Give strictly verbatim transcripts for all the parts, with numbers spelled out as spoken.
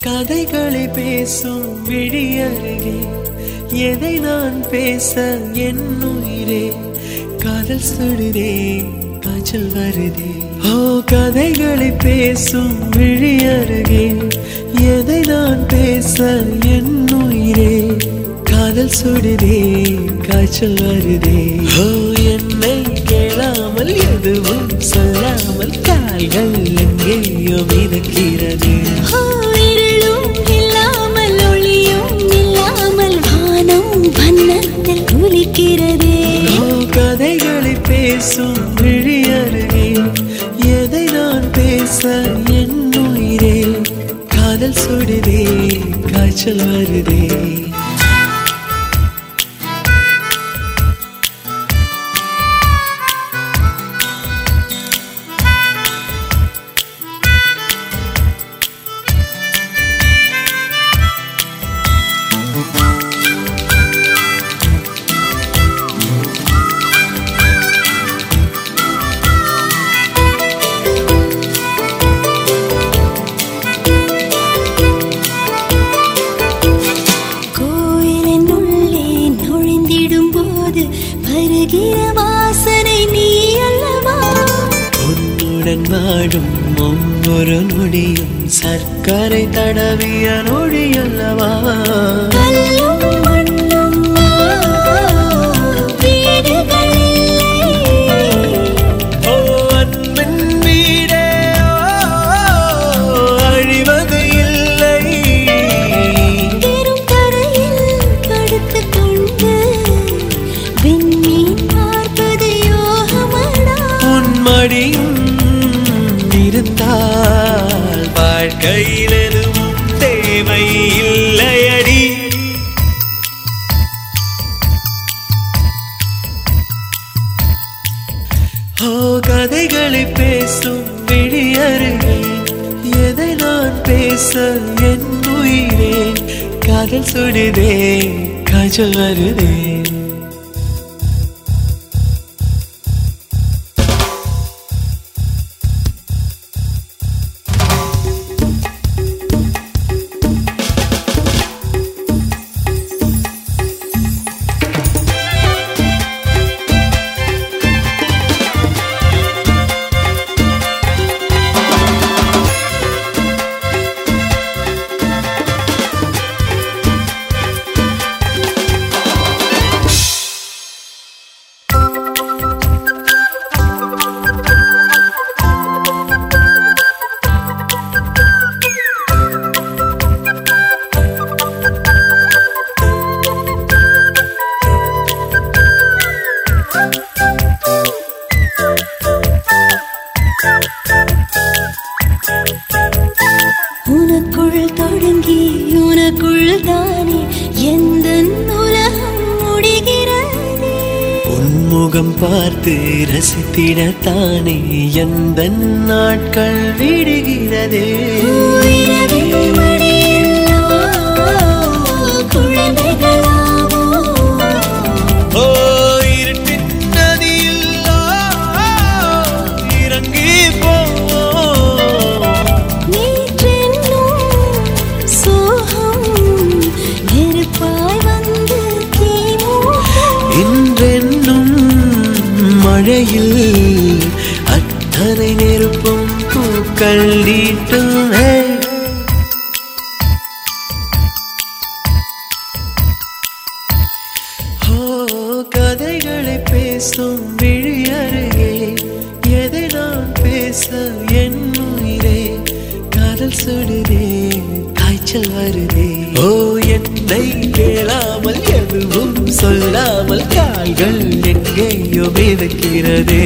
கதைகளை பேசும் விழி அருகே எதை நான் பேச என் உயிரே காதல் சுடுதே காய்ச்சல் வருதே. ஓ கதைகளை பேசும் விழி அருகே எதை நான் பேச என் உயிரே காதல் சுடுதே காய்ச்சல் வருதே. ஓ என்னை கேளாமல் எதுவும் சொல்லாமல் கால்கள் எங்கேயோ மிதக்கிறது. இல்லாமல் ஒளியும் இல்லாமல் வானம் வண்ணத்தில் குளிக்கிறதே. ஓ கதைகளை பேசும் விழி அருகே எதை நான் பேச என் உயிரே காதல் சுடுதே காய்ச்சல் வருதே. வாசனை நீ அல்லவா உன்னுடன் வாடும் ஒவ்வொரு நொடியும் சர்க்கரை தடவிய நொடி அல்லவா. இருந்தால் வாழ்க்கையில் எதுவும் தேவை இல்லையடி. ஓ கதைகளை பேசும் விழி அருகே எதை நான் பேச என் உயிரே காதல் சுடுதே காய்ச்சல் வருதே. உனக்குள் தொடங்கி உனக்குள் தானே எந்த உலகம் முடிகிறதே. உன்முகம் பார்த்து ரசித்திடத்தானே எந்த நாட்கள் விடுகிறதே. மழையில் அத்தனை நெருப்பும் பூக்கள் நீட்டும். ஓ கதைகளை பேசும் விழி அருகே எதை நான் பேச என் உயிரே காதல் சுடுதே காய்ச்சல் வருதே. ஓ என்னை கேளாமல் எதுவும் சொல்லாமல் கால்கள் எங்கேயோ மிதக்கிறதே.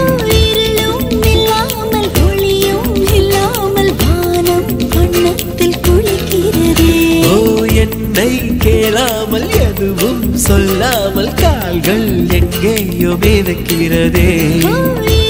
இல்லாமல் ஒளியும் இல்லாமல் வானம் வண்ணத்தில் குளிக்கிறதே. ஓ என்னை கேளாமல் எதுவும் சொல்லாமல் கால்கள் எங்கேயோ மிதக்கிறதே.